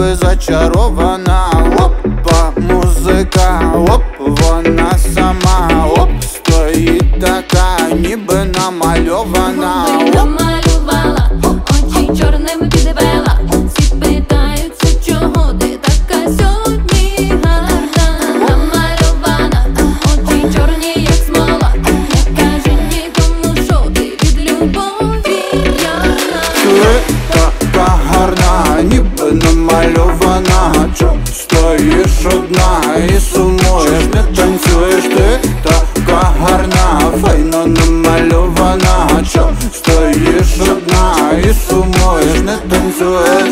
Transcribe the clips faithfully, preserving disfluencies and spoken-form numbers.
ніби зачарована. Опа, музика, оп, вона сама, оп, стоїть така, ніби намальована. Намалювала, очі чорними підвела. Всі питаються, чого ти така сьогодні гарна. Намальована, очі чорні, як смола. Не кажи нікому, що ти від любові п'яна. Ти така гарна, ніби намальована. Чо стоїш одна і сумуєш, не танцюєш. Ти така гарна, файно намальована. Чо стоїш одна і сумуєш, не танцюєш.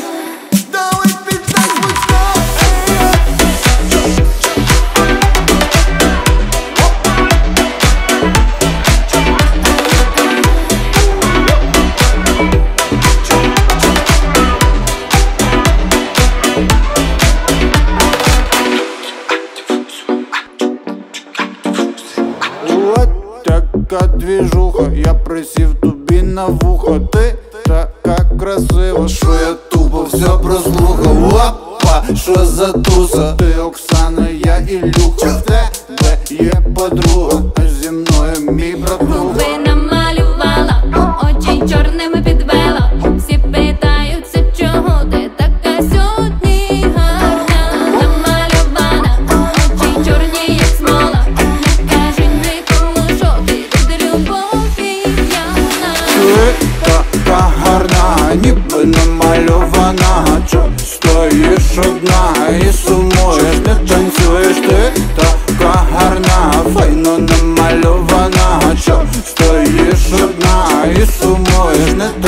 Така двіжуха, я присів тобі на вухо. Ти така красива, що я тупо все прослухав. Опа, що за туса? Ти Оксана, я Ілюха. В тебе є подруга, а зі мною мій братуха. Губи намалювала, очі чорними підвела. Всі питаються, чого ти така сьогодні гарна. Намалювана, очі чорні, як смола. Не кажи нікому, що ти від любові п'яна. Ти така гарна, ніби намальована. Чо стоїш одна і сумуєш, не танцюєш. Ти така гарна, файно намальована. Чо стоїш одна і сумуєш, не танцюєш.